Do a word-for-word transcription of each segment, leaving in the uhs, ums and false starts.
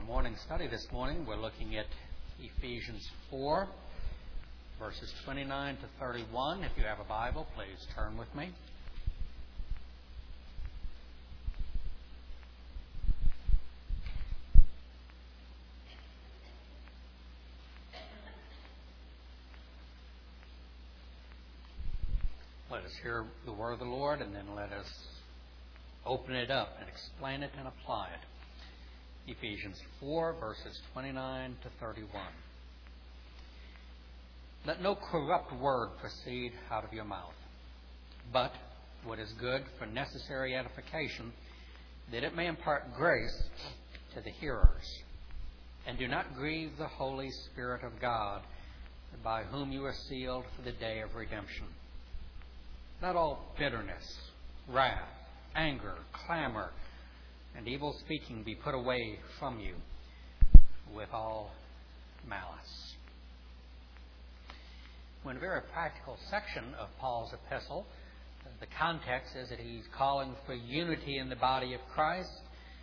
morning study this morning, we're looking at Ephesians four, verses twenty-nine to thirty-one. If you have a Bible, please turn with me. Let us hear the word of the Lord, and then let us open it up and explain it and apply it. Ephesians four, verses twenty-nine to thirty-one. Let no corrupt word proceed out of your mouth, but what is good for necessary edification, that it may impart grace to the hearers. And do not grieve the Holy Spirit of God, by whom you are sealed for the day of redemption. Let all bitterness, wrath, anger, clamor, and evil speaking be put away from you with all malice. Well, in a very practical section of Paul's epistle, the context is that he's calling for unity in the body of Christ.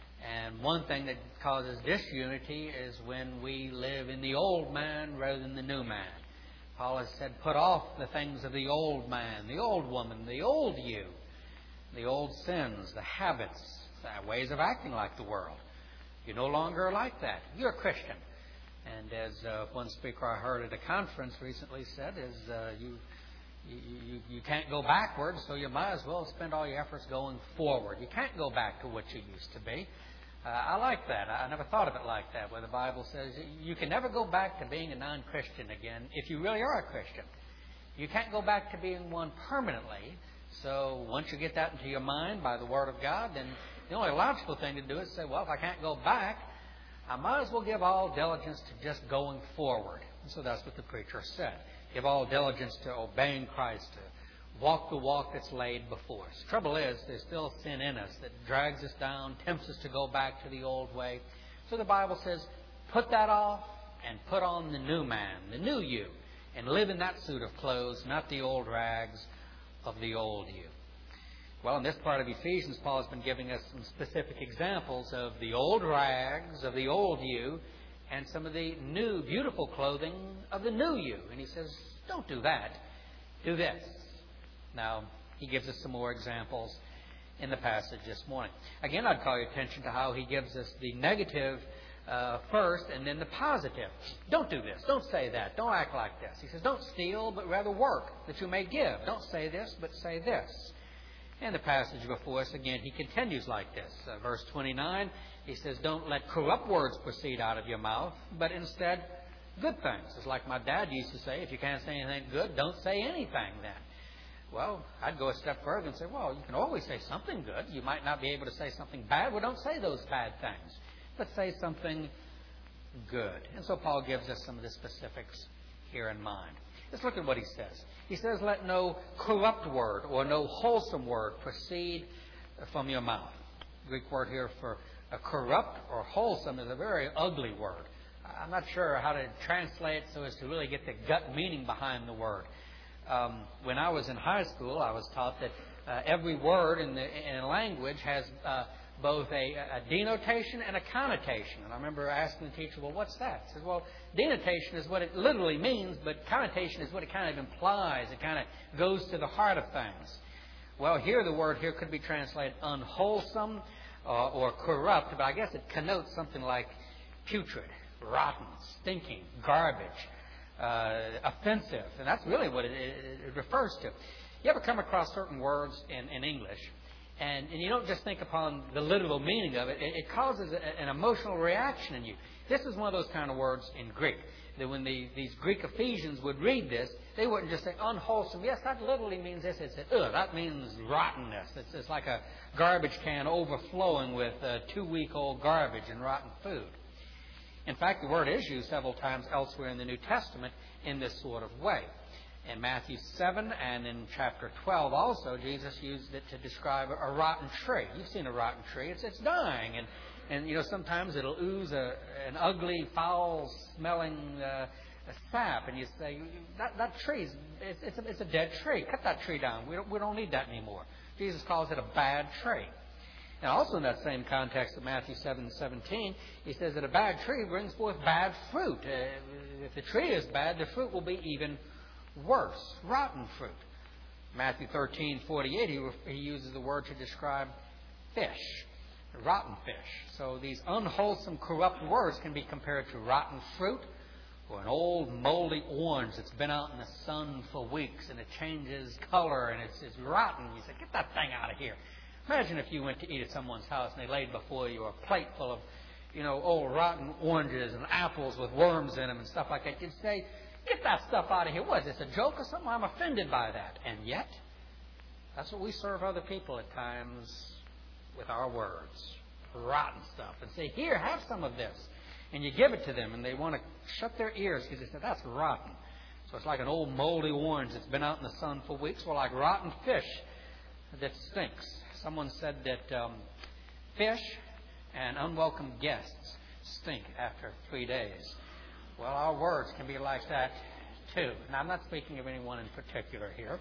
And one thing that causes disunity is when we live in the old man rather than the new man. Paul has said, put off the things of the old man, the old woman, the old you, the old sins, the habits, the ways of acting like the world. You no longer are like that. You're a Christian. And as uh, one speaker I heard at a conference recently said, is uh, you, you, you, you can't go backwards, so you might as well spend all your efforts going forward. You can't go back to what you used to be. Uh, I like that. I never thought of it like that, where the Bible says you can never go back to being a non-Christian again if you really are a Christian. You can't go back to being one permanently. So once you get that into your mind by the Word of God, then the only logical thing to do is say, well, if I can't go back, I might as well give all diligence to just going forward. And so that's what the preacher said. Give all diligence to obeying Christ, to walk the walk that's laid before us. The trouble is, there's still sin in us that drags us down, tempts us to go back to the old way. So the Bible says, put that off and put on the new man, the new you, and live in that suit of clothes, not the old rags of the old you. Well, in this part of Ephesians, Paul has been giving us some specific examples of the old rags of the old you and some of the new, beautiful clothing of the new you. And he says, don't do that. Do this. Now, he gives us some more examples in the passage this morning. Again, I'd call your attention to how he gives us the negative uh, first and then the positive. Don't do this. Don't say that. Don't act like this. He says, don't steal, but rather work that you may give. Don't say this, but say this. And the passage before us, again, he continues like this. Uh, verse twenty-nine, he says, don't let corrupt words proceed out of your mouth, but instead good things. It's like my dad used to say, if you can't say anything good, don't say anything then. Well, I'd go a step further and say, well, you can always say something good. You might not be able to say something bad. Well, don't say those bad things, but say something good. And so Paul gives us some of the specifics here in mind. Let's look at what he says. He says, let no corrupt word or no wholesome word proceed from your mouth. The Greek word here for a corrupt or wholesome is a very ugly word. I'm not sure how to translate it so as to really get the gut meaning behind the word. Um, when I was in high school, I was taught that uh, every word in the in a language has uh, both a, a denotation and a connotation. And I remember asking the teacher, well, what's that? He says, well, denotation is what it literally means, but connotation is what it kind of implies. It kind of goes to the heart of things. Well, here the word here could be translated unwholesome uh, or corrupt, but I guess it connotes something like putrid, rotten, stinking, garbage. Uh, offensive, and that's really what it, it, it refers to. You ever come across certain words in, in English, and, and you don't just think upon the literal meaning of it, it, it causes a, an emotional reaction in you. This is one of those kind of words in Greek, that when the, these Greek Ephesians would read this, they wouldn't just say unwholesome. Yes, that literally means this. It said, ugh, that means rottenness. It's, it's like a garbage can overflowing with uh, two-week-old garbage and rotten food. In fact, the word is used several times elsewhere in the New Testament in this sort of way. In Matthew seven and in chapter twelve also, Jesus used it to describe a rotten tree. You've seen a rotten tree. It's it's dying. And, and you know, sometimes it'll ooze a, an ugly, foul-smelling uh, sap. And you say, that, that tree's, it's, it's, a, it's a dead tree. Cut that tree down. We don't, we don't need that anymore. Jesus calls it a bad tree. And also in that same context of Matthew seven seventeen, he says that a bad tree brings forth bad fruit. Uh, if the tree is bad, the fruit will be even worse, rotten fruit. Matthew thirteen forty-eight, he, he uses the word to describe fish, rotten fish. So these unwholesome, corrupt words can be compared to rotten fruit or an old, moldy orange that's been out in the sun for weeks and it changes color and it's, it's rotten. You say, get that thing out of here. Imagine if you went to eat at someone's house and they laid before you a plate full of, you know, old rotten oranges and apples with worms in them and stuff like that. You'd say, get that stuff out of here. What, is this a joke or something? I'm offended by that. And yet, that's what we serve other people at times with our words. Rotten stuff. And say, here, have some of this. And you give it to them and they want to shut their ears because they say, that's rotten. So it's like an old moldy orange that's been out in the sun for weeks, or like rotten fish that stinks. Someone said that um, fish and unwelcome guests stink after three days. Well, our words can be like that too. Now, I'm not speaking of anyone in particular here,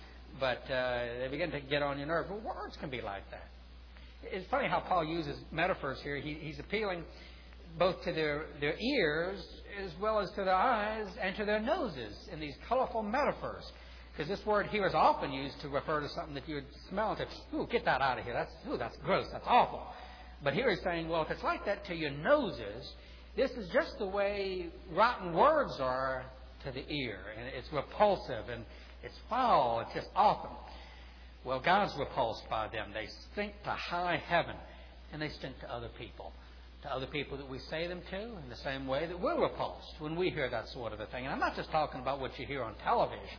but uh, they begin to get on your nerves. Well, words can be like that. It's funny how Paul uses metaphors here. He, he's appealing both to their, their ears as well as to their eyes and to their noses in these colorful metaphors. Because this word here is often used to refer to something that you would smell and say, ooh, get that out of here. That's, ooh, that's gross. That's awful. But here he's saying, well, if it's like that to your noses, this is just the way rotten words are to the ear. And it's repulsive and it's foul. It's just awful. Well, God's repulsed by them. They stink to high heaven and they stink to other people. To other people that we say them to in the same way that we're repulsed when we hear that sort of a thing. And I'm not just talking about what you hear on television.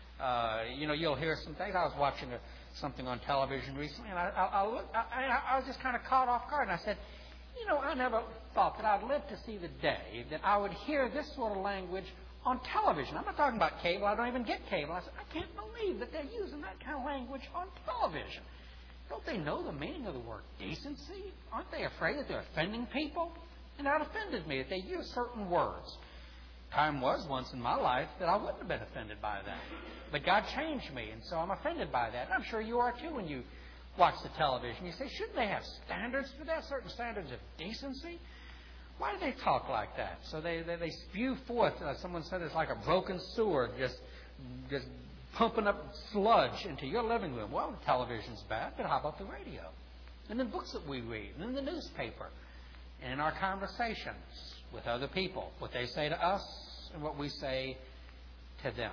Uh, you know, you'll hear some things. I was watching a, something on television recently, and I, I, I, looked, I, I was just kind of caught off guard. And I said, you know, I never thought that I'd live to see the day that I would hear this sort of language on television. I'm not talking about cable. I don't even get cable. I said, I can't believe that they're using that kind of language on television. Don't they know the meaning of the word decency? Aren't they afraid that they're offending people? And that offended me, that they use certain words. Time was once in my life that I wouldn't have been offended by that. But God changed me, and so I'm offended by that. And I'm sure you are too when you watch the television. You say, shouldn't they have standards for that, certain standards of decency? Why do they talk like that? So they, they, they spew forth, uh, someone said it's like a broken sewer, just, just pumping up sludge into your living room. Well, the television's bad, but how about the radio? And the books that we read, and in the newspaper, and in our conversations with other people, what they say to us and what we say to them.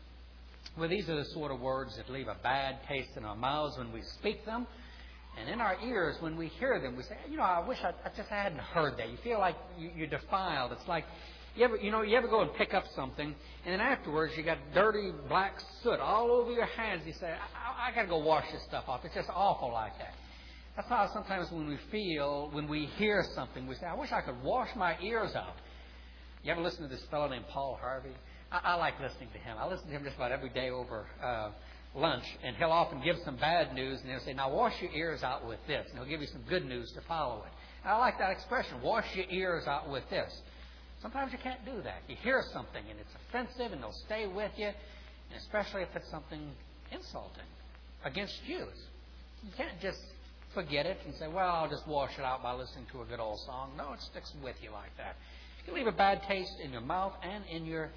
Well, these are the sort of words that leave a bad taste in our mouths when we speak them. And in our ears, when we hear them, we say, you know, I wish I, I just hadn't heard that. You feel like you, you're defiled. It's like, you ever, you know, you ever go and pick up something, and then afterwards you got dirty black soot all over your hands. You say, I, I, I got to go wash this stuff off. It's just awful like that. That's how sometimes when we feel, when we hear something, we say, I wish I could wash my ears out. You ever listen to this fellow named Paul Harvey? I, I like listening to him. I listen to him just about every day over uh, lunch, and he'll often give some bad news, and he'll say, now wash your ears out with this. And he'll give you some good news to follow it. And I like that expression, wash your ears out with this. Sometimes you can't do that. You hear something, and it's offensive, and it'll stay with you, and especially if it's something insulting against you. You can't just forget it and say, well, I'll just wash it out by listening to a good old song. No, it sticks with you like that. You can leave a bad taste in your mouth and in your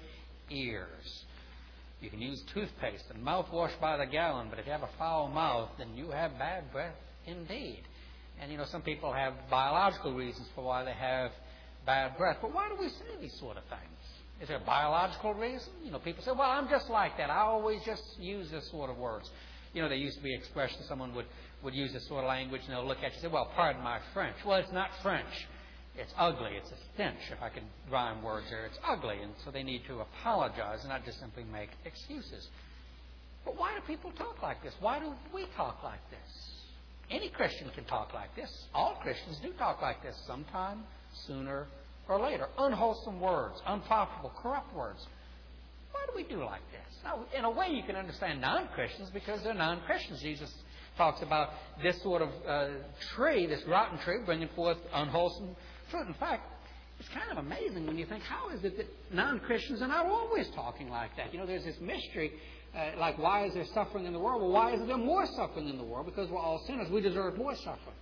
ears. You can use toothpaste and mouthwash by the gallon, but if you have a foul mouth, then you have bad breath indeed. And, you know, some people have biological reasons for why they have bad breath. But why do we say these sort of things? Is there a biological reason? You know, people say, well, I'm just like that. I always just use this sort of words. You know, there used to be expressions, someone would, would use this sort of language, and they'll look at you and say, well, pardon my French. Well, it's not French. It's ugly. It's a stench, if I can rhyme words there. It's ugly, and so they need to apologize and not just simply make excuses. But why do people talk like this? Why do we talk like this? Any Christian can talk like this. All Christians do talk like this sometime, sooner or later. Unwholesome words, unprofitable, corrupt words. Why do we do like this? Now, in a way, you can understand non-Christians because they're non-Christians. Jesus talks about this sort of uh, tree, this rotten tree, bringing forth unwholesome fruit. In fact, it's kind of amazing when you think, how is it that non-Christians are not always talking like that? You know, there's this mystery, uh, like why is there suffering in the world? Well, why is there more suffering in the world? Because we're all sinners. We deserve more suffering.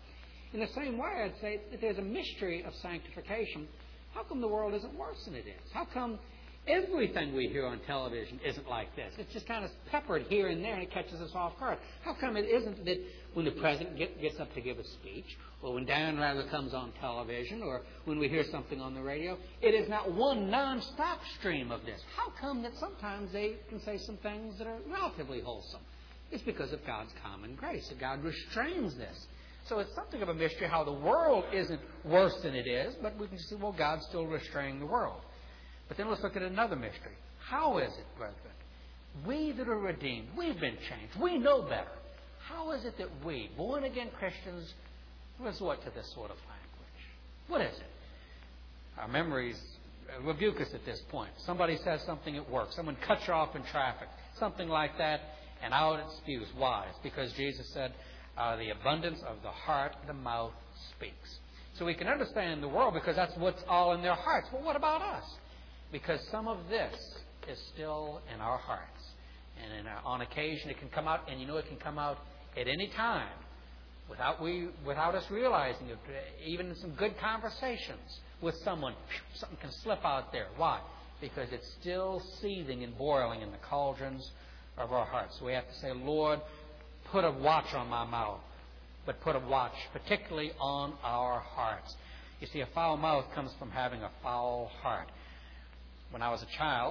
In the same way, I'd say that there's a mystery of sanctification. How come the world isn't worse than it is? How come everything we hear on television isn't like this? It's just kind of peppered here and there, and it catches us off guard. How come it isn't that when the president get, gets up to give a speech, or when Dan Rather comes on television, or when we hear something on the radio, it is not one non-stop stream of this? How come that sometimes they can say some things that are relatively wholesome? It's because of God's common grace, that God restrains this. So it's something of a mystery how the world isn't worse than it is, but we can see, well, God's still restraining the world. But then let's look at another mystery. How is it, brethren? We that are redeemed, we've been changed, we know better. How is it that we, born-again Christians, resort to this sort of language? What is it? Our memories rebuke us at this point. Somebody says something at work. Someone cuts you off in traffic. Something like that, and out it spews. Why? It's because Jesus said, uh, the abundance of the heart, the mouth speaks. So we can understand the world because that's what's all in their hearts. But what about us? Because some of this is still in our hearts. And in our, on occasion it can come out, and you know it can come out at any time without we, without us realizing it. Even in some good conversations with someone, something can slip out there. Why? Because it's still seething and boiling in the cauldrons of our hearts. So we have to say, Lord, put a watch on my mouth, but put a watch particularly on our hearts. You see, a foul mouth comes from having a foul heart. When I was a child,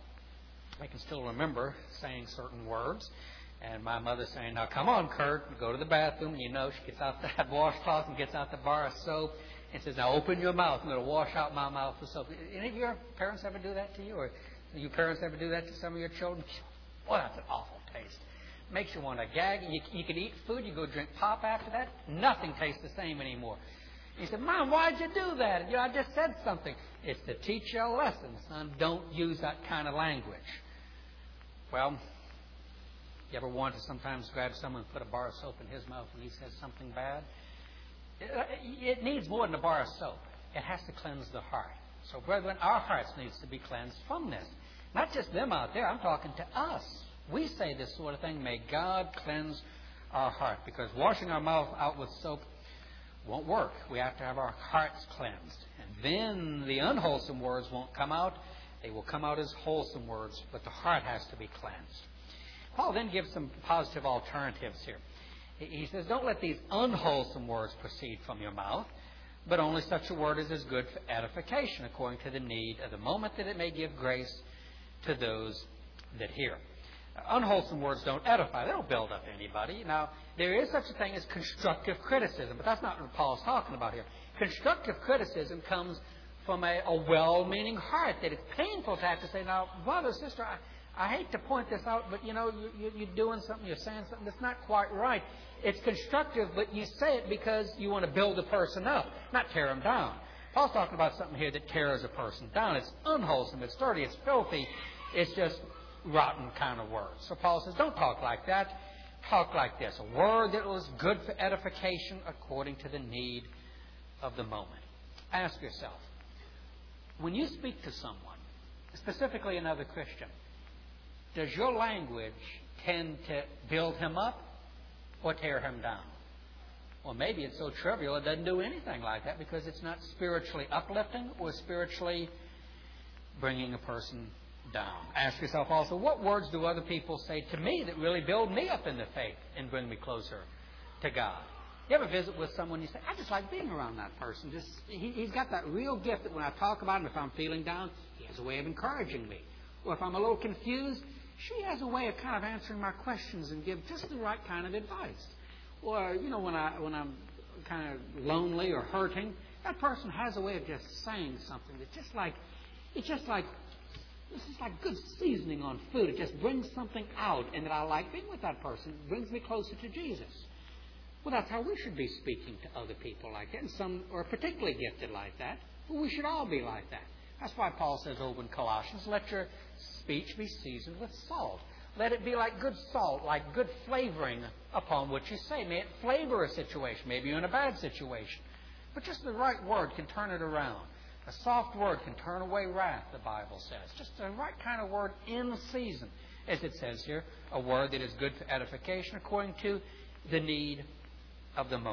I can still remember saying certain words, and my mother saying, now come on, Kurt, go to the bathroom. You know, she gets out that washcloth and gets out the bar of soap and says, now open your mouth. I'm going to wash out my mouth with soap. Any of your parents ever do that to you? Or you parents ever do that to some of your children? Boy, that's an awful taste. Makes you want to gag. You, you can eat food. You go drink pop after that. Nothing tastes the same anymore. He said, Mom, why'd you do that? You know, I just said something. It's to teach you a lesson, son. Don't use that kind of language. Well, you ever want to sometimes grab someone and put a bar of soap in his mouth when he says something bad? It, it needs more than a bar of soap. It has to cleanse the heart. So, brethren, our hearts needs to be cleansed from this. Not just them out there. I'm talking to us. We say this sort of thing. May God cleanse our heart. Because washing our mouth out with soap won't work. We have to have our hearts cleansed. And then the unwholesome words won't come out. They will come out as wholesome words, but the heart has to be cleansed. Paul then gives some positive alternatives here. He says, don't let these unwholesome words proceed from your mouth, but only such a word as is good for edification, according to the need of the moment, that it may give grace to those that hear. Unwholesome words don't edify. They don't build up anybody. Now, there is such a thing as constructive criticism, but that's not what Paul's talking about here. Constructive criticism comes from a, a well-meaning heart, that it's painful to have to say, now, brother, sister, I, I hate to point this out, but, you know, you, you, you're doing something, you're saying something that's not quite right. It's constructive, but you say it because you want to build a person up, not tear them down. Paul's talking about something here that tears a person down. It's unwholesome, it's dirty, it's filthy, it's just rotten kind of words. So Paul says, don't talk like that. Talk like this. A word that was good for edification according to the need of the moment. Ask yourself, when you speak to someone, specifically another Christian, does your language tend to build him up or tear him down? Well, maybe it's so trivial it doesn't do anything like that because it's not spiritually uplifting or spiritually bringing a person down. Ask yourself also, what words do other people say to me that really build me up in the faith and bring me closer to God? You ever visit with someone and you say, I just like being around that person. Just he, He's got that real gift that when I talk about him, if I'm feeling down, he has a way of encouraging me. Or if I'm a little confused, she has a way of kind of answering my questions and give just the right kind of advice. Or, you know, when, I, when I'm kind of lonely or hurting, that person has a way of just saying something that's just like, it's just like, this is like good seasoning on food. It just brings something out, and that I like being with that person. It brings me closer to Jesus. Well, that's how we should be speaking to other people like that. And some are particularly gifted like that. But we should all be like that. That's why Paul says over in Colossians, let your speech be seasoned with salt. Let it be like good salt, like good flavoring upon what you say. May it flavor a situation. Maybe you're in a bad situation. But just the right word can turn it around. A soft word can turn away wrath, the Bible says. Just the right kind of word in season, as it says here. A word that is good for edification according to the need of the moment.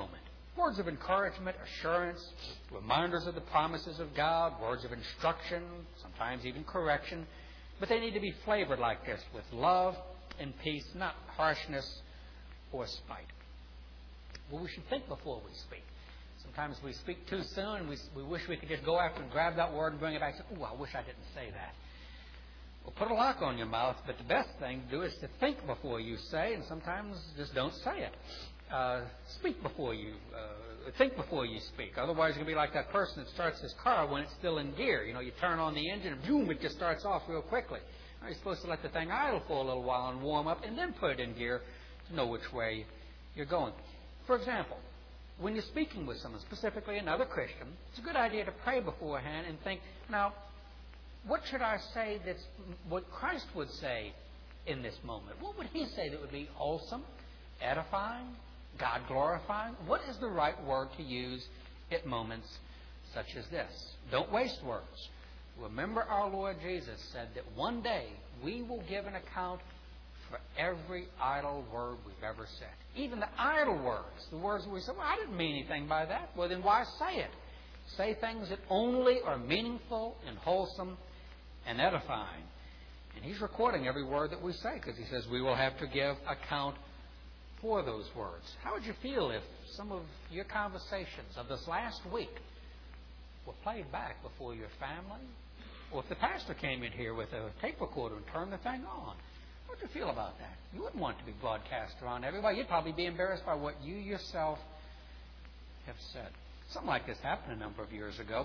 Words of encouragement, assurance, reminders of the promises of God, words of instruction, sometimes even correction. But they need to be flavored like this, with love and peace, not harshness or spite. Well, we should think before we speak. Sometimes we speak too soon, and we, we wish we could just go after and grab that word and bring it back and say, "Ooh, I wish I didn't say that." Well, put a lock on your mouth, but the best thing to do is to think before you say, and sometimes just don't say it. Uh, speak before you, uh, think before you speak. Otherwise, you're going to be like that person that starts his car when it's still in gear. You know, you turn on the engine and boom, it just starts off real quickly. Now, you're supposed to let the thing idle for a little while and warm up and then put it in gear to know which way you're going. For example, when you're speaking with someone, specifically another Christian, it's a good idea to pray beforehand and think, now, what should I say that's what Christ would say in this moment? What would He say that would be wholesome, edifying, God glorifying? What is the right word to use at moments such as this? Don't waste words. Remember, our Lord Jesus said that one day we will give an account for every idle word we've ever said. Even the idle words, the words we say, "Well, I didn't mean anything by that." Well, then why say it? Say things that only are meaningful and wholesome and edifying. And He's recording every word that we say, because He says we will have to give account for those words. How would you feel if some of your conversations of this last week were played back before your family? Or if the pastor came in here with a tape recorder and turned the thing on? How would you feel about that? You wouldn't want it to be broadcast around everybody. You'd probably be embarrassed by what you yourself have said. Something like this happened a number of years ago.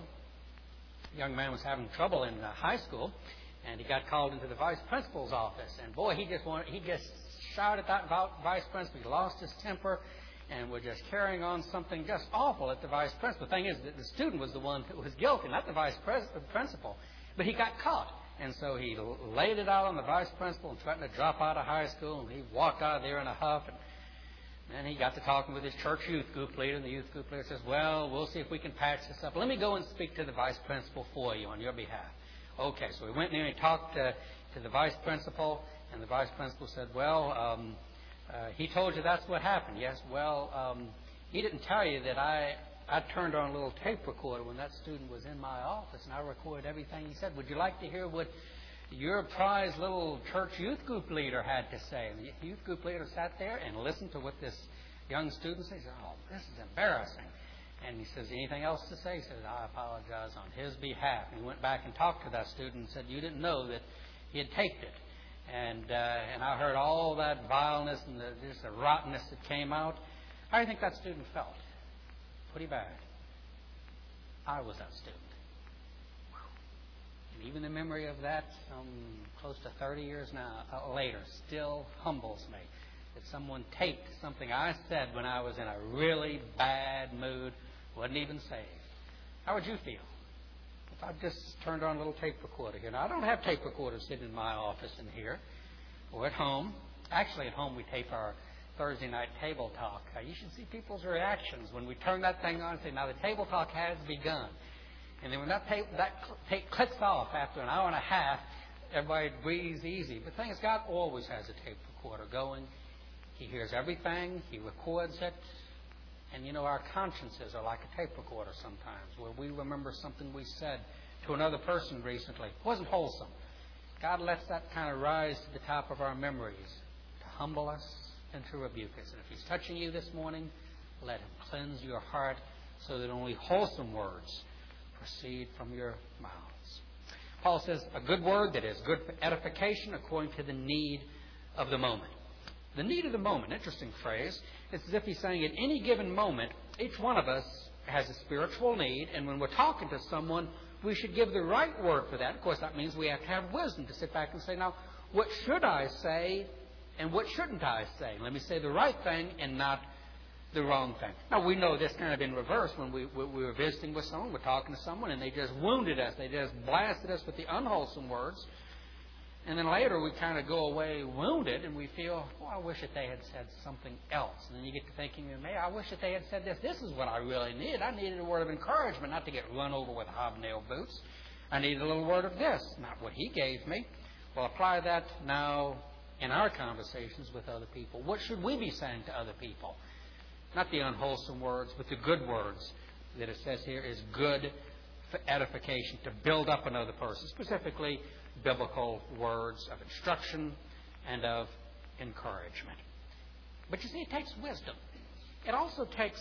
A young man was having trouble in uh, high school, and he got called into the vice principal's office. And boy, he just wanted, he just shouted at that vice principal. He lost his temper and was just carrying on something just awful at the vice principal. The thing is that the student was the one who was guilty, not the vice pres- principal. But he got caught. And so he laid it out on the vice principal and threatened to drop out of high school. And he walked out of there in a huff. And then he got to talking with his church youth group leader. And the youth group leader says, "Well, we'll see if we can patch this up. Let me go and speak to the vice principal for you on your behalf." Okay, so he went in there and he talked to, to the vice principal. And the vice principal said, "Well, um, uh, he told you that's what happened." "Yes, well, um, he didn't tell you that I... I turned on a little tape recorder when that student was in my office, and I recorded everything he said. Would you like to hear what your prize little church youth group leader had to say?" And the youth group leader sat there and listened to what this young student said. He said, "Oh, this is embarrassing." And he says, "Anything else to say?" He says, "I apologize on his behalf." And he went back and talked to that student and said, "You didn't know that he had taped it." And uh, and I heard all that vileness and the, just the rottenness that came out. How do you think that student felt? Pretty bad. I was that student. And even the memory of that, um, close to thirty years now uh, later, still humbles me that someone taped something I said when I was in a really bad mood, wasn't even saved. How would you feel if I just turned on a little tape recorder here? Now, I don't have tape recorders sitting in my office in here or at home. Actually, at home we tape our Thursday night table talk. Uh, you should see people's reactions when we turn that thing on and say, "Now the table talk has begun." And then when that tape, that tape clicks off after an hour and a half, everybody breathes easy. But the thing is, God always has a tape recorder going. He hears everything. He records it. And, you know, our consciences are like a tape recorder sometimes, where we remember something we said to another person recently. It wasn't wholesome. God lets that kind of rise to the top of our memories to humble us and to rebuke us. And if He's touching you this morning, let Him cleanse your heart so that only wholesome words proceed from your mouths. Paul says, a good word that is good for edification according to the need of the moment. The need of the moment, interesting phrase. It's as if he's saying at any given moment, each one of us has a spiritual need, and when we're talking to someone, we should give the right word for that. Of course, that means we have to have wisdom to sit back and say, now, what should I say and what shouldn't I say? Let me say the right thing and not the wrong thing. Now, we know this kind of in reverse. When we, we, we were visiting with someone, we're talking to someone, and they just wounded us. They just blasted us with the unwholesome words. And then later we kind of go away wounded, and we feel, oh, I wish that they had said something else. And then you get to thinking, man, I wish that they had said this. This is what I really needed. I needed a word of encouragement, not to get run over with hobnail boots. I needed a little word of this, not what he gave me. Well, apply that now in our conversations with other people. What should we be saying to other people? Not the unwholesome words, but the good words that it says here is good for edification, to build up another person, specifically biblical words of instruction and of encouragement. But you see, it takes wisdom. It also takes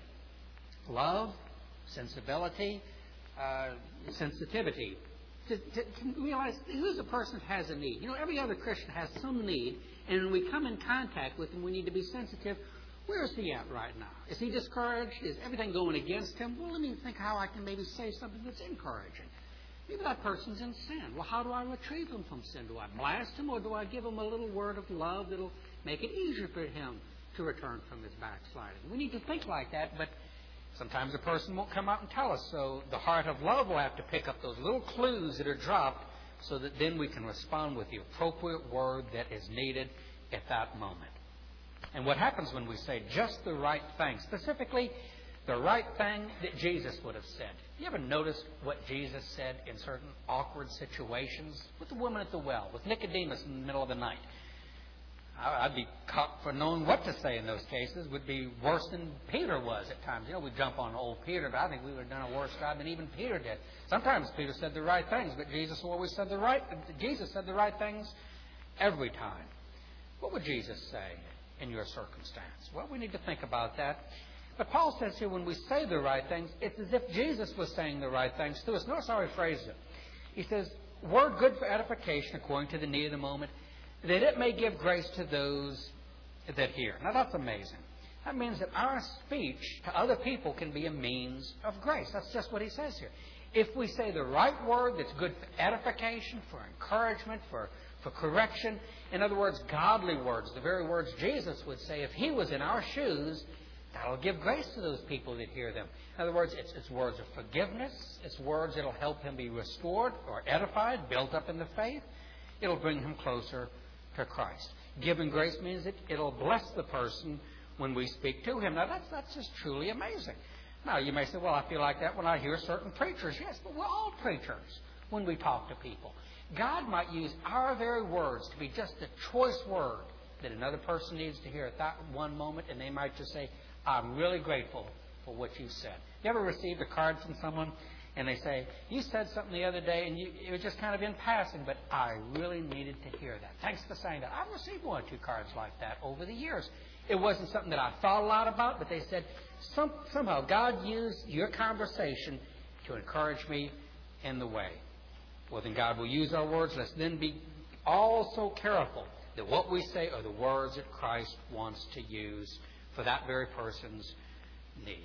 love, sensibility, uh, sensitivity, to, to, to realize who's a person that has a need. You know, every other Christian has some need, and when we come in contact with him, we need to be sensitive. Where is he at right now? Is he discouraged? Is everything going against him? Well, let me think how I can maybe say something that's encouraging. Maybe that person's in sin. Well, how do I retrieve him from sin? Do I blast him, or do I give him a little word of love that'll make it easier for him to return from his backsliding? We need to think like that, but sometimes a person won't come out and tell us. So the heart of love will have to pick up those little clues that are dropped so that then we can respond with the appropriate word that is needed at that moment. And what happens when we say just the right thing, specifically the right thing that Jesus would have said? You ever noticed what Jesus said in certain awkward situations? With the woman at the well, with Nicodemus in the middle of the night. I'd be caught for knowing what to say in those cases. Would be worse than Peter was at times. You know, we jump on old Peter, but I think we would have done a worse job than even Peter did. Sometimes Peter said the right things, but Jesus always said the right. Jesus said the right things every time. What would Jesus say in your circumstance? Well, we need to think about that. But Paul says here, when we say the right things, it's as if Jesus was saying the right things to us. Notice how he phrased it. He says, word good for edification according to the need of the moment, that it may give grace to those that hear. Now that's amazing. That means that our speech to other people can be a means of grace. That's just what he says here. If we say the right word that's good for edification, for encouragement, for, for correction, in other words, godly words, the very words Jesus would say if he was in our shoes, that'll give grace to those people that hear them. In other words, it's, it's words of forgiveness. It's words that will help him be restored or edified, built up in the faith. It'll bring him closer to Christ. Giving grace means that it'll bless the person when we speak to him. Now, that's, that's just truly amazing. Now, you may say, well, I feel like that when I hear certain preachers. Yes, but we're all preachers when we talk to people. God might use our very words to be just the choice word that another person needs to hear at that one moment, and they might just say, I'm really grateful for what you said. You ever received a card from someone and they say, you said something the other day and you, it was just kind of in passing, but I really needed to hear that. Thanks for saying that. I've received one or two cards like that over the years. It wasn't something that I thought a lot about, but they said, Some, somehow God used your conversation to encourage me in the way. Well, then God will use our words. Let's then be also careful that what we say are the words that Christ wants to use for that very person's need.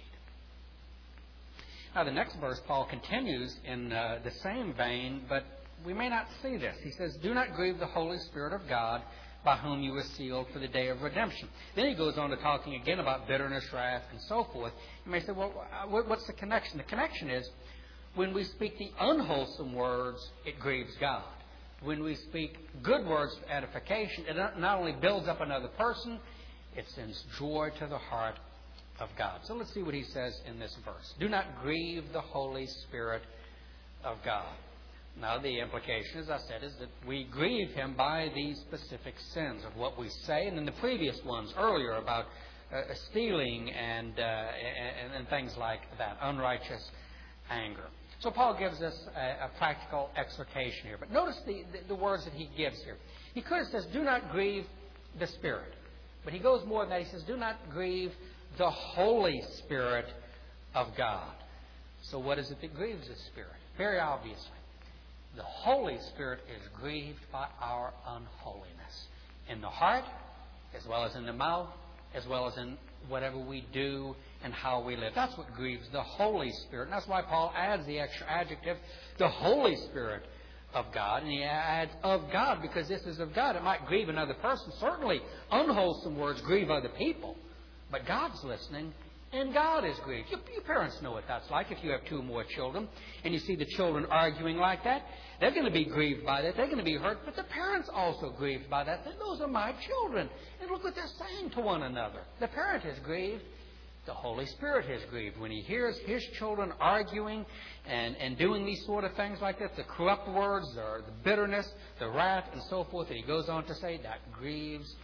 Now, the next verse, Paul continues in uh, the same vein, but we may not see this. He says, do not grieve the Holy Spirit of God, by whom you were sealed for the day of redemption. Then he goes on to talking again about bitterness, wrath, and so forth. You may say, well, what's the connection? The connection is when we speak the unwholesome words, it grieves God. When we speak good words for edification, it not only builds up another person, it sends joy to the heart of God. So let's see what he says in this verse. Do not grieve the Holy Spirit of God. Now, the implication, as I said, is that we grieve him by these specific sins of what we say, and then the previous ones earlier about uh, stealing and, uh, and and things like that, unrighteous anger. So Paul gives us a, a practical exhortation here. But notice the, the, the words that he gives here. He could have said, do not grieve the Spirit. But he goes more than that. He says, do not grieve the Holy Spirit of God. So what is it that grieves the Spirit? Very obviously, the Holy Spirit is grieved by our unholiness. In the heart, as well as in the mouth, as well as in whatever we do and how we live. That's what grieves the Holy Spirit. And that's why Paul adds the extra adjective, the Holy Spirit of God. And he adds of God because this is of God. It might grieve another person. Certainly, unwholesome words grieve other people. But God's listening, and God is grieved. You, you parents know what that's like. If you have two or more children, and you see the children arguing like that, they're going to be grieved by that. They're going to be hurt. But the parents also grieved by that. Those are my children. And look what they're saying to one another. The parent is grieved. The Holy Spirit is grieved. When he hears his children arguing and, and doing these sort of things like that, the corrupt words, or the bitterness, the wrath, and so forth, that he goes on to say, that grieves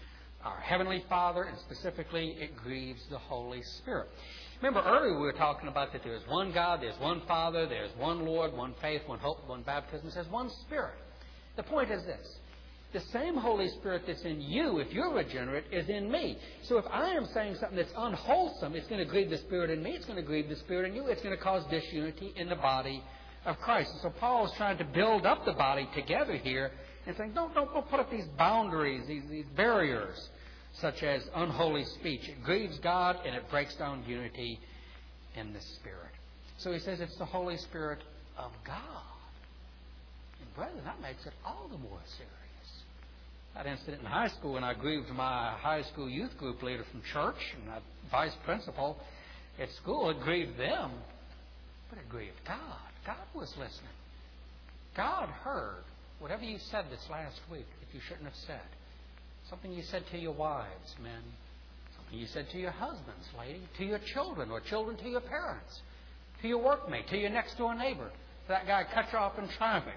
our Heavenly Father, and specifically it grieves the Holy Spirit. Remember, earlier we were talking about that there's one God, there's one Father, there's one Lord, one faith, one hope, one baptism. There's one Spirit. The point is this. The same Holy Spirit that's in you, if you're regenerate, is in me. So if I am saying something that's unwholesome, it's going to grieve the Spirit in me, it's going to grieve the Spirit in you, it's going to cause disunity in the body of Christ. And so Paul is trying to build up the body together here and saying, don't, don't, don't put up these boundaries, these, these barriers, such as unholy speech. It grieves God and it breaks down unity in the Spirit. So he says it's the Holy Spirit of God. And brethren, that makes it all the more serious. That incident in high school when I grieved my high school youth group leader from church and my vice principal at school, it grieved them, but it grieved God. God was listening. God heard whatever you said this last week that you shouldn't have said. Something you said to your wives, men. Something you said to your husbands, lady. To your children, or children to your parents. To your workmate, to your next door neighbor. That guy cut you off in traffic.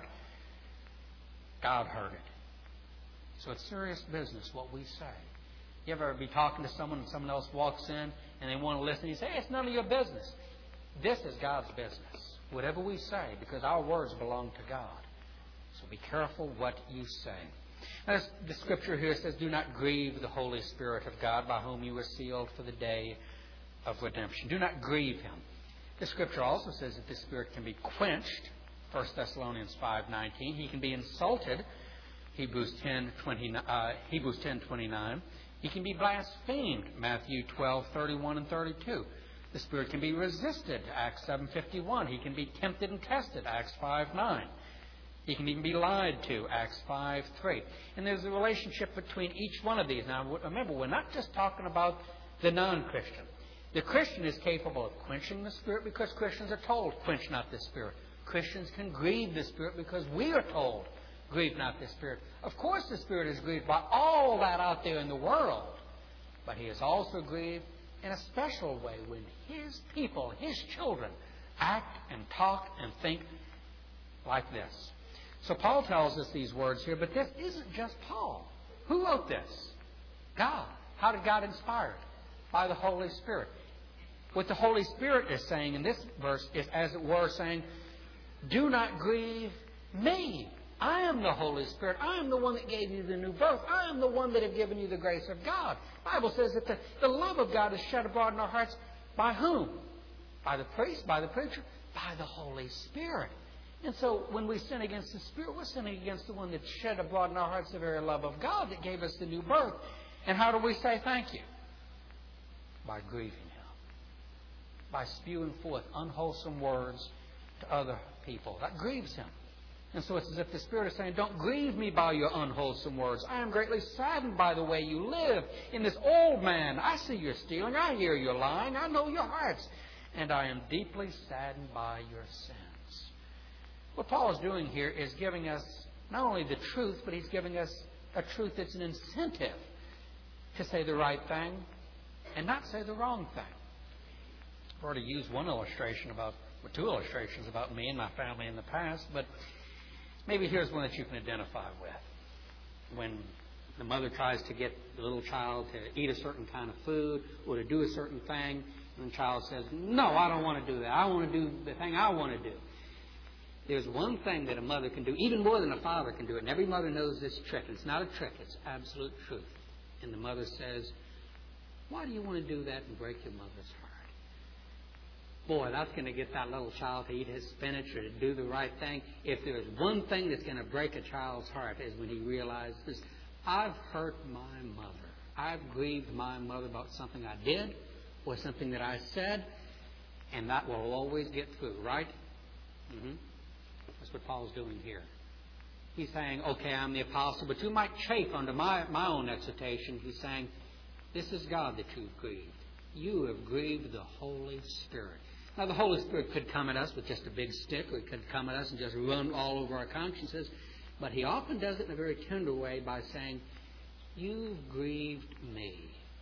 God heard it. So it's serious business what we say. You ever be talking to someone and someone else walks in and they want to listen? You say, hey, it's none of your business. This is God's business. Whatever we say, because our words belong to God. So be careful what you say. Now, the scripture here says, do not grieve the Holy Spirit of God, by whom you were sealed for the day of redemption. Do not grieve Him. The scripture also says that the Spirit can be quenched. First Thessalonians five nineteen. He can be insulted. Hebrews ten twenty-nine. He can be blasphemed. Matthew twelve thirty-one and thirty-two. The Spirit can be resisted. Acts seven fifty-one. He can be tempted and tested. Acts five nine. He can even be lied to. Acts five three. And there's a relationship between each one of these. Now, remember, we're not just talking about the non-Christian. The Christian is capable of quenching the Spirit because Christians are told, quench not the Spirit. Christians can grieve the Spirit because we are told, grieve not the Spirit. Of course the Spirit is grieved by all that out there in the world. But He is also grieved in a special way when His people, His children, act and talk and think like this. So Paul tells us these words here, but this isn't just Paul. Who wrote this? God. How did God inspire it? By the Holy Spirit. What the Holy Spirit is saying in this verse is, as it were, saying, do not grieve me. I am the Holy Spirit. I am the one that gave you the new birth. I am the one that have given you the grace of God. The Bible says that the, the love of God is shed abroad in our hearts. By whom? By the priest, by the preacher, by the Holy Spirit. And so when we sin against the Spirit, we're sinning against the one that shed abroad in our hearts the very love of God that gave us the new birth. And how do we say thank you? By grieving Him. By spewing forth unwholesome words to other people. That grieves Him. And so it's as if the Spirit is saying, don't grieve me by your unwholesome words. I am greatly saddened by the way you live in this old man. I see you're stealing. I hear you're lying. I know your hearts. And I am deeply saddened by your sins. What Paul is doing here is giving us not only the truth, but he's giving us a truth that's an incentive to say the right thing and not say the wrong thing. I've already used one illustration about, or two illustrations about me and my family in the past, but maybe here's one that you can identify with. When the mother tries to get the little child to eat a certain kind of food or to do a certain thing, and the child says, no, I don't want to do that. I want to do the thing I want to do. There's one thing that a mother can do, even more than a father can do it, and every mother knows this trick. It's not a trick, it's absolute truth. And the mother says, why do you want to do that and break your mother's heart? Boy, that's going to get that little child to eat his spinach or to do the right thing. If there's one thing that's going to break a child's heart is when he realizes, I've hurt my mother. I've grieved my mother about something I did or something that I said, and that will always get through, right? Mm-hmm. That's what Paul's doing here. He's saying, okay, I'm the apostle, but you might chafe under my, my own exhortation. He's saying, this is God that you've grieved. You have grieved the Holy Spirit. Now, the Holy Spirit could come at us with just a big stick, or He could come at us and just run all over our consciences. But He often does it in a very tender way by saying, you've grieved me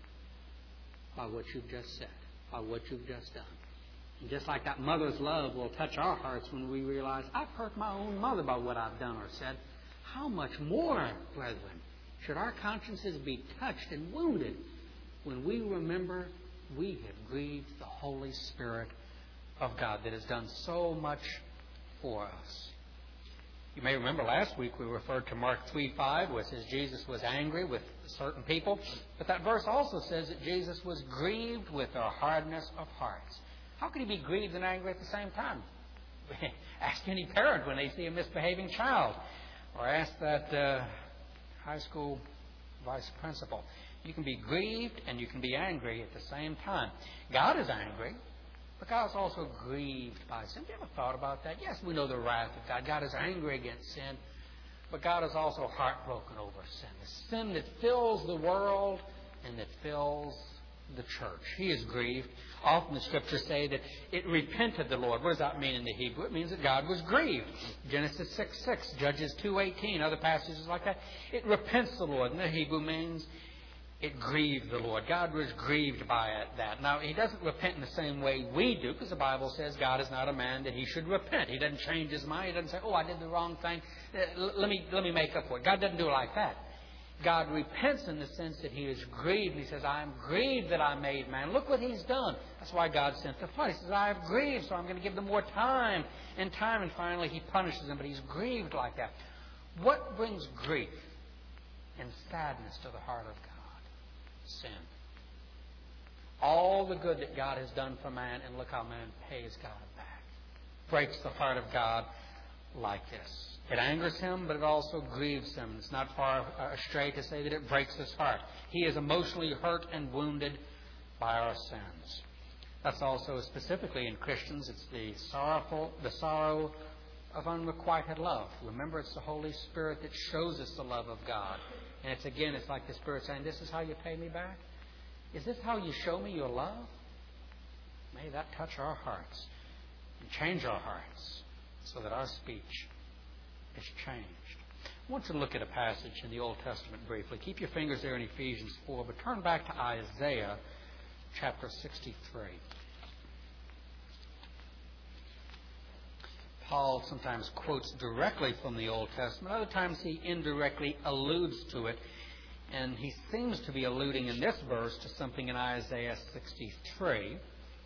by what you've just said, by what you've just done. And just like that mother's love will touch our hearts when we realize, I've hurt my own mother by what I've done or said, how much more, brethren, Should our consciences be touched and wounded when we remember we have grieved the Holy Spirit of God that has done so much for us? You may remember last week we referred to Mark three five, where it says Jesus was angry with certain people. But that verse also says that Jesus was grieved with their hardness of hearts. How could he be grieved and angry at the same time? Ask any parent when they see a misbehaving child. Or ask that uh, high school vice principal. You can be grieved and you can be angry at the same time. God is angry, but God is also grieved by sin. Have you ever thought about that? Yes, we know the wrath of God. God is angry against sin, but God is also heartbroken over sin. The sin that fills the world and that fills the church. He is grieved. Often the Scriptures say that it repented the Lord. What does that mean in the Hebrew? It means that God was grieved. Genesis six six, Judges two eighteen, other passages like that. It repents the Lord. And the Hebrew means it grieved the Lord. God was grieved by it, that. Now, He doesn't repent in the same way we do, because the Bible says God is not a man that He should repent. He doesn't change His mind. He doesn't say, oh, I did the wrong thing. Let me, let me make up for it. God doesn't do it like that. God repents in the sense that He is grieved. And He says, I am grieved that I made man. Look what He's done. That's why God sent the flood. He says, I have grieved, so I'm going to give them more time and time. And finally, He punishes them. But He's grieved like that. What brings grief and sadness to the heart of God? Sin. All the good that God has done for man, and look how man pays God back. Breaks the heart of God like this. It angers Him, but it also grieves Him. It's not far astray to say that it breaks His heart. He is emotionally hurt and wounded by our sins. That's also specifically in Christians. It's the sorrowful, the sorrow of unrequited love. Remember, it's the Holy Spirit that shows us the love of God. And it's again, it's like the Spirit saying, this is how you pay me back? Is this how you show me your love? May that touch our hearts and change our hearts so that our speech is changed. I want you to look at a passage in the Old Testament briefly. Keep your fingers there in Ephesians four, but turn back to Isaiah chapter sixty-three. Paul sometimes quotes directly from the Old Testament. Other times he indirectly alludes to it. And he seems to be alluding in this verse to something in Isaiah sixty-three.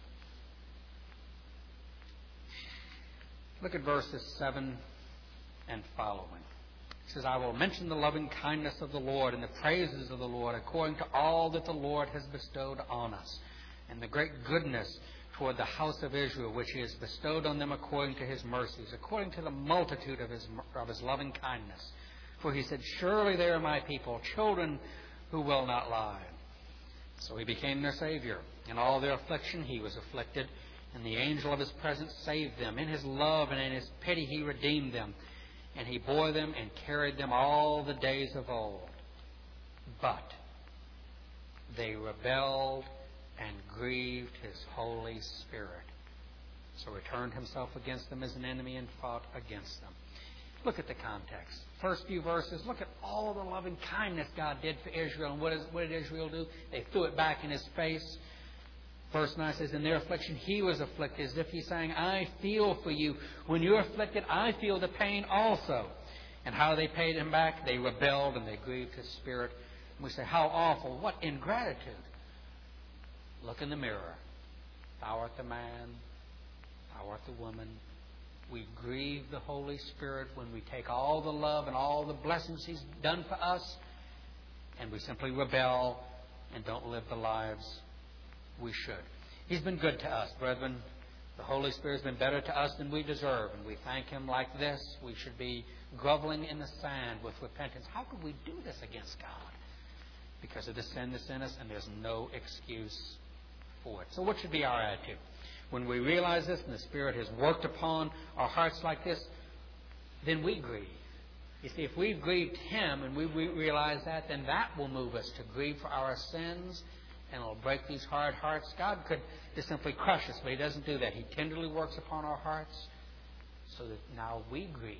Look at verses seven and following. It says, I will mention the loving kindness of the Lord and the praises of the Lord according to all that the Lord has bestowed on us, and the great goodness toward the house of Israel, which He has bestowed on them according to His mercies, according to the multitude of His, of his loving kindness. For He said, surely they are my people, children who will not lie. So He became their Savior. In all their affliction He was afflicted, and the angel of His presence saved them. In His love and in His pity He redeemed them, and He bore them and carried them all the days of old. But they rebelled and grieved His Holy Spirit. So He turned Himself against them as an enemy and fought against them. Look at the context. First few verses, look at all the loving kindness God did for Israel. And what, is, what did Israel do? They threw it back in His face. Verse nine says, in their affliction He was afflicted, as if He's saying, I feel for you. When you're afflicted, I feel the pain also. And how they paid Him back? They rebelled and they grieved His Spirit. And we say, how awful. What ingratitude. Look in the mirror. Thou art the man. Thou art the woman. We grieve the Holy Spirit when we take all the love and all the blessings He's done for us, and we simply rebel and don't live the lives we should. He's been good to us, brethren. The Holy Spirit has been better to us than we deserve, and we thank Him like this. We should be groveling in the sand with repentance. How could we do this against God? Because of the sin that's in us, and there's no excuse for it. So what should be our attitude? When we realize this and the Spirit has worked upon our hearts like this, then we grieve. You see, if we've grieved Him and we realize that, then that will move us to grieve for our sins, and it'll break these hard hearts. God could just simply crush us, but He doesn't do that. He tenderly works upon our hearts so that now we grieve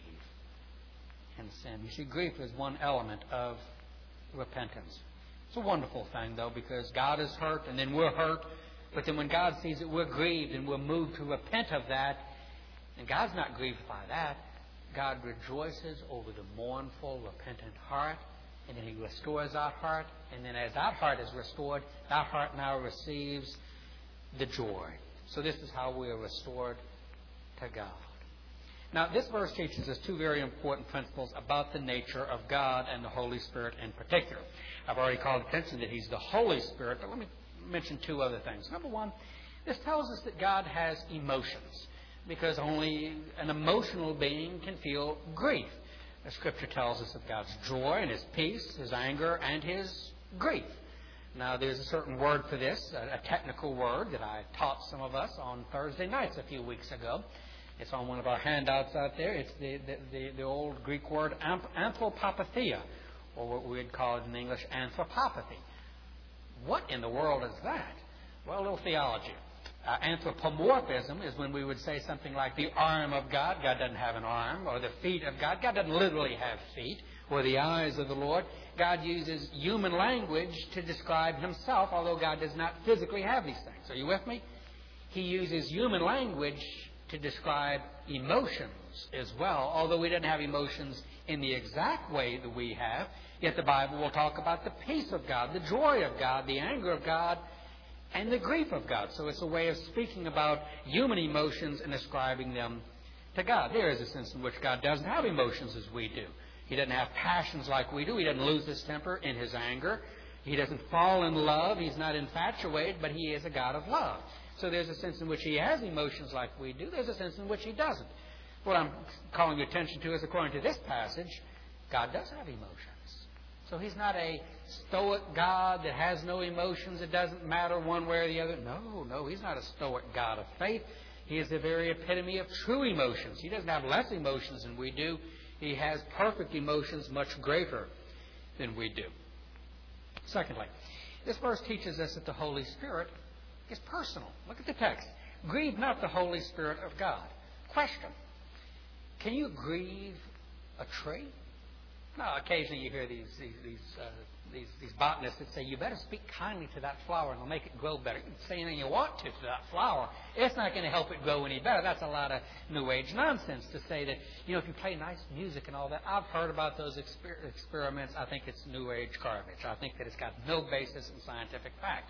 in sin. You see, grief is one element of repentance. It's a wonderful thing, though, because God is hurt and then we're hurt. But then when God sees that we're grieved and we're moved to repent of that, and God's not grieved by that, God rejoices over the mournful, repentant heart, and then He restores our heart, and then as our heart is restored, our heart now receives the joy. So this is how we are restored to God. Now, this verse teaches us two very important principles about the nature of God and the Holy Spirit in particular. I've already called attention that He's the Holy Spirit, but let me mention two other things. Number one, this tells us that God has emotions, because only an emotional being can feel grief. The Scripture tells us of God's joy and His peace, His anger, and His grief. Now, there's a certain word for this, a technical word that I taught some of us on Thursday nights a few weeks ago. It's on one of our handouts out there. It's the, the, the, the old Greek word anthropopathia, or what we'd call it in English, anthropopathy. What in the world is that? Well, a little theology. Uh, anthropomorphism is when we would say something like the arm of God. God doesn't have an arm. Or the feet of God. God doesn't literally have feet. Or the eyes of the Lord. God uses human language to describe Himself, although God does not physically have these things. Are you with me? He uses human language to describe emotions as well, although He doesn't have emotions in the exact way that we have. Yet the Bible will talk about the peace of God, the joy of God, the anger of God, and the grief of God. So it's a way of speaking about human emotions and ascribing them to God. There is a sense in which God doesn't have emotions as we do. He doesn't have passions like we do. He doesn't lose His temper in His anger. He doesn't fall in love. He's not infatuated, but He is a God of love. So there's a sense in which He has emotions like we do. There's a sense in which He doesn't. What I'm calling your attention to is, according to this passage, God does have emotions. So He's not a stoic God that has no emotions. It doesn't matter one way or the other. No, no, He's not a stoic God of faith. He is the very epitome of true emotions. He doesn't have less emotions than we do. He has perfect emotions, much greater than we do. Secondly, this verse teaches us that the Holy Spirit is personal. Look at the text. Grieve not the Holy Spirit of God. Question. Can you grieve a tree? Now, occasionally you hear these these these, uh, these these botanists that say, you better speak kindly to that flower and it'll make it grow better. You can say anything you want to to that flower. It's not going to help it grow any better. That's a lot of New Age nonsense to say that, you know, if you play nice music and all that. I've heard about those exper- experiments. I think it's New Age garbage. I think that it's got no basis in scientific fact.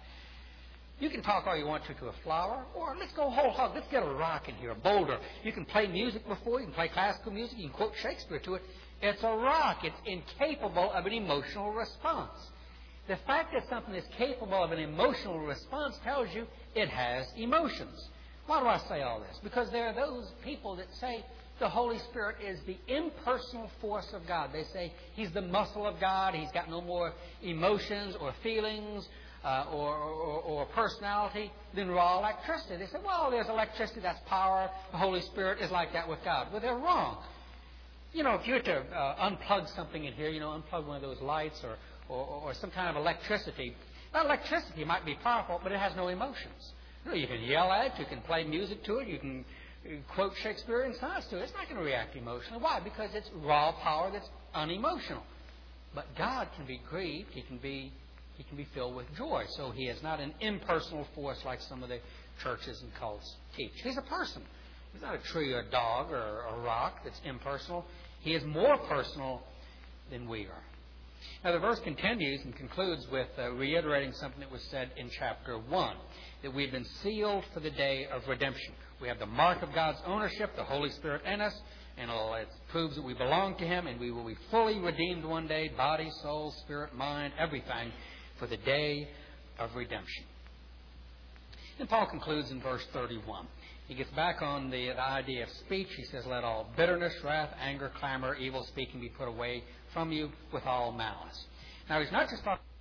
You can talk all you want to to a flower, or let's go whole hog. Let's get a rock in here, a boulder. You can play music before. You can play classical music. You can quote Shakespeare to it. It's a rock. It's incapable of an emotional response. The fact that something is capable of an emotional response tells you it has emotions. Why do I say all this? Because there are those people that say the Holy Spirit is the impersonal force of God. They say He's the muscle of God. He's got no more emotions or feelings uh, or, or, or personality than raw electricity. They say, well, there's electricity, that's power. The Holy Spirit is like that with God. Well, they're wrong. You know, if you were to uh, unplug something in here, you know, unplug one of those lights or, or, or some kind of electricity. That electricity might be powerful, but it has no emotions. You know, you can yell at it, you can play music to it, you can quote Shakespearean sonnets to it. It's not going to react emotionally. Why? Because it's raw power that's unemotional. But God can be grieved. He can be, he can be filled with joy. So He is not an impersonal force like some of the churches and cults teach. He's a person. He's not a tree or a dog or a rock that's impersonal. He is more personal than we are. Now the verse continues and concludes with uh, reiterating something that was said in chapter one, that we've been sealed for the day of redemption. We have the mark of God's ownership, the Holy Spirit in us, and it proves that we belong to Him, and we will be fully redeemed one day, body, soul, spirit, mind, everything, for the day of redemption. And Paul concludes in verse thirty-one. He gets back on the, the idea of speech. He says, let all bitterness, wrath, anger, clamor, evil speaking be put away from you with all malice. Now, he's not just talking